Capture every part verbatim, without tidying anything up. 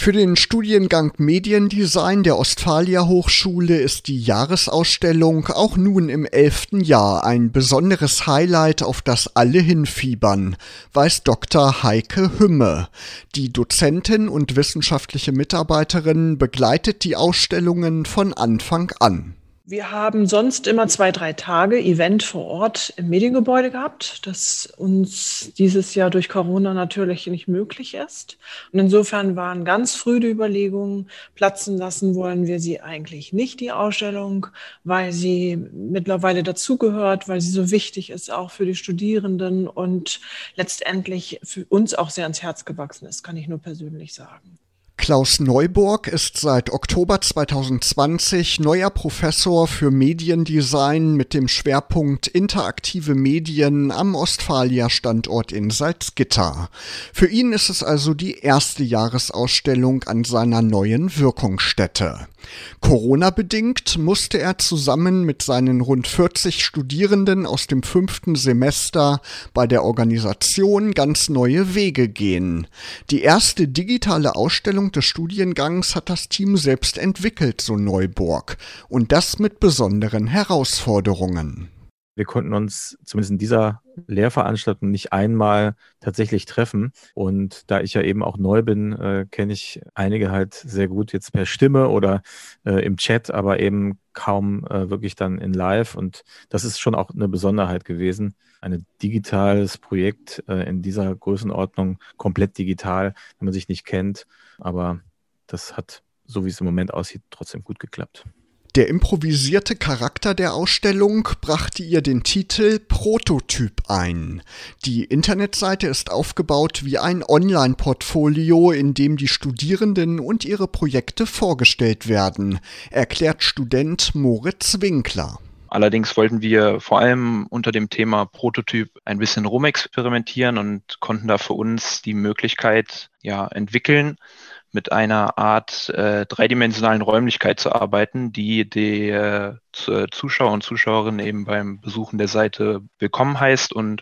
Für den Studiengang Mediendesign der Ostfalia Hochschule ist die Jahresausstellung auch nun im elften Jahr ein besonderes Highlight, auf das alle hinfiebern, weiß Doktor Heike Hümme. Die Dozentin und wissenschaftliche Mitarbeiterin begleitet die Ausstellungen von Anfang an. Wir haben sonst immer zwei, drei Tage Event vor Ort im Mediengebäude gehabt, das uns dieses Jahr durch Corona natürlich nicht möglich ist. Und insofern waren ganz früh die Überlegungen, platzen lassen wollen wir sie eigentlich nicht, die Ausstellung, weil sie mittlerweile dazugehört, weil sie so wichtig ist, auch für die Studierenden und letztendlich für uns auch sehr ans Herz gewachsen ist, kann ich nur persönlich sagen. Klaus Neuburg ist seit Oktober zweitausendzwanzig neuer Professor für Mediendesign mit dem Schwerpunkt interaktive Medien am Ostfalia-Standort in Salzgitter. Für ihn ist es also die erste Jahresausstellung an seiner neuen Wirkungsstätte. Corona-bedingt musste er zusammen mit seinen rund vierzig Studierenden aus dem fünften Semester bei der Organisation ganz neue Wege gehen. Die erste digitale Ausstellung des Studiengangs hat das Team selbst entwickelt, so Neuburg, und das mit besonderen Herausforderungen. Wir konnten uns zumindest in dieser Lehrveranstaltung nicht einmal tatsächlich treffen. Und da ich ja eben auch neu bin, äh, kenne ich einige halt sehr gut jetzt per Stimme oder äh, im Chat, aber eben kaum äh, wirklich dann in Live. Und das ist schon auch eine Besonderheit gewesen. Ein digitales Projekt äh, in dieser Größenordnung, komplett digital, wenn man sich nicht kennt. Aber das hat, so wie es im Moment aussieht, trotzdem gut geklappt. Der improvisierte Charakter der Ausstellung brachte ihr den Titel Prototyp ein. Die Internetseite ist aufgebaut wie ein Online-Portfolio, in dem die Studierenden und ihre Projekte vorgestellt werden, erklärt Student Moritz Winkler. Allerdings wollten wir vor allem unter dem Thema Prototyp ein bisschen rumexperimentieren und konnten da für uns die Möglichkeit ja entwickeln, mit einer Art äh, dreidimensionalen Räumlichkeit zu arbeiten, die die äh, Zuschauer und Zuschauerinnen eben beim Besuchen der Seite willkommen heißt und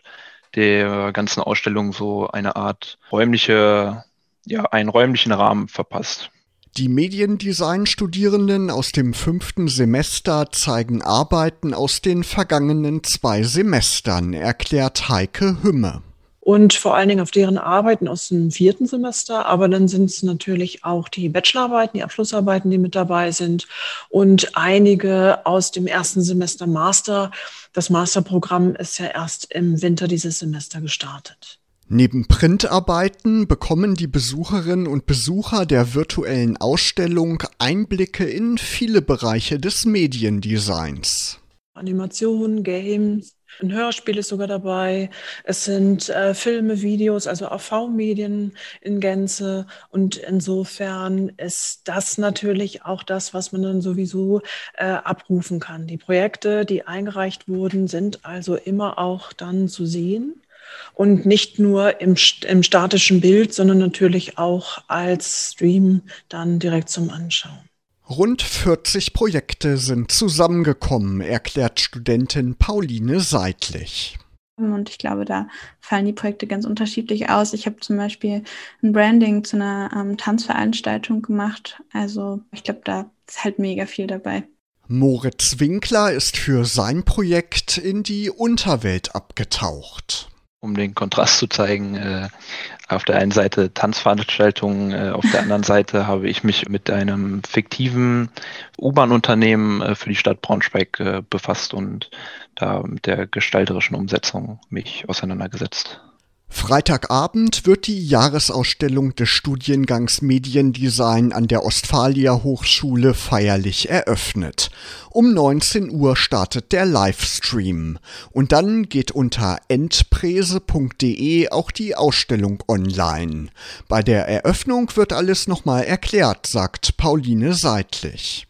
der ganzen Ausstellung so eine Art räumliche, ja, einen räumlichen Rahmen verpasst. Die Mediendesign-Studierenden aus dem fünften Semester zeigen Arbeiten aus den vergangenen zwei Semestern, erklärt Heike Hümme. Und vor allen Dingen auf deren Arbeiten aus dem vierten Semester. Aber dann sind es natürlich auch die Bachelorarbeiten, die Abschlussarbeiten, die mit dabei sind und einige aus dem ersten Semester Master. Das Masterprogramm ist ja erst im Winter dieses Semester gestartet. Neben Printarbeiten bekommen die Besucherinnen und Besucher der virtuellen Ausstellung Einblicke in viele Bereiche des Mediendesigns. Animation, Games. Ein Hörspiel ist sogar dabei. Es sind äh, Filme, Videos, also A V-Medien in Gänze. Und insofern ist das natürlich auch das, was man dann sowieso äh, abrufen kann. Die Projekte, die eingereicht wurden, sind also immer auch dann zu sehen. Und nicht nur im, im statischen Bild, sondern natürlich auch als Stream dann direkt zum Anschauen. Rund vierzig Projekte sind zusammengekommen, erklärt Studentin Pauline Seidlich. Und ich glaube, da fallen die Projekte ganz unterschiedlich aus. Ich habe zum Beispiel ein Branding zu einer ähm, Tanzveranstaltung gemacht. Also ich glaube, da ist halt mega viel dabei. Moritz Winkler ist für sein Projekt in die Unterwelt abgetaucht. Um den Kontrast zu zeigen, äh, auf der einen Seite Tanzveranstaltungen, äh, auf der anderen Seite habe ich mich mit einem fiktiven U-Bahn-Unternehmen äh, für die Stadt Braunschweig äh, befasst und da mit der gestalterischen Umsetzung mich auseinandergesetzt. Freitagabend wird die Jahresausstellung des Studiengangs Mediendesign an der Ostfalia Hochschule feierlich eröffnet. Um neunzehn Uhr startet der Livestream. Und dann geht unter endprese punkt de auch die Ausstellung online. Bei der Eröffnung wird alles nochmal erklärt, sagt Pauline Seidlich.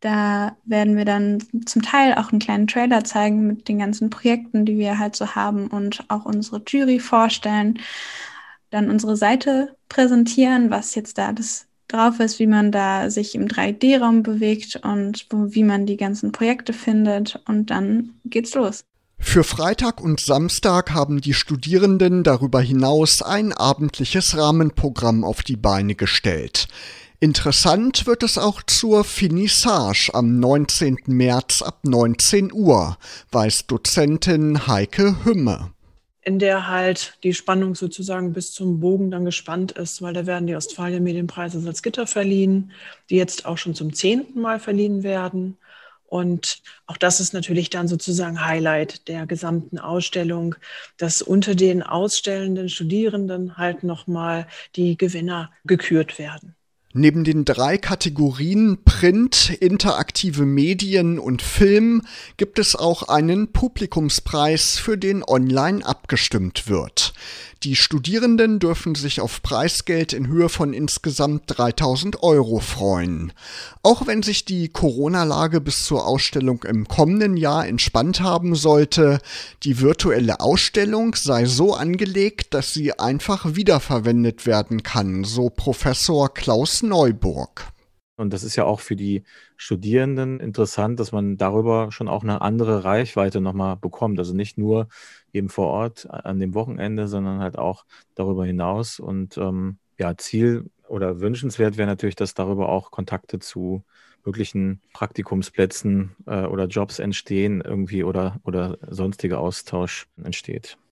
Da werden wir dann zum Teil auch einen kleinen Trailer zeigen mit den ganzen Projekten, die wir halt so haben und auch unsere Jury vorstellen. Dann unsere Seite präsentieren, was jetzt da alles drauf ist, wie man da sich im drei D Raum bewegt und wie man die ganzen Projekte findet. Und dann geht's los. Für Freitag und Samstag haben die Studierenden darüber hinaus ein abendliches Rahmenprogramm auf die Beine gestellt. Interessant wird es auch zur Finissage am neunzehnten März ab neunzehn Uhr, weiß Dozentin Heike Hümme. In der halt die Spannung sozusagen bis zum Bogen dann gespannt ist, weil da werden die Ostfalia Medienpreise Salzgitter verliehen, die jetzt auch schon zum zehnten Mal verliehen werden. Und auch das ist natürlich dann sozusagen Highlight der gesamten Ausstellung, dass unter den ausstellenden Studierenden halt nochmal die Gewinner gekürt werden. Neben den drei Kategorien Print, interaktive Medien und Film gibt es auch einen Publikumspreis, für den online abgestimmt wird. Die Studierenden dürfen sich auf Preisgeld in Höhe von insgesamt dreitausend Euro freuen. Auch wenn sich die Corona-Lage bis zur Ausstellung im kommenden Jahr entspannt haben sollte, die virtuelle Ausstellung sei so angelegt, dass sie einfach wiederverwendet werden kann, so Professor Klaus Neuburg. Und das ist ja auch für die Studierenden interessant, dass man darüber schon auch eine andere Reichweite nochmal bekommt. Also nicht nur eben vor Ort an dem Wochenende, sondern halt auch darüber hinaus. Und ähm, ja, Ziel oder wünschenswert wäre natürlich, dass darüber auch Kontakte zu möglichen Praktikumsplätzen äh, oder Jobs entstehen irgendwie oder, oder sonstiger Austausch entsteht.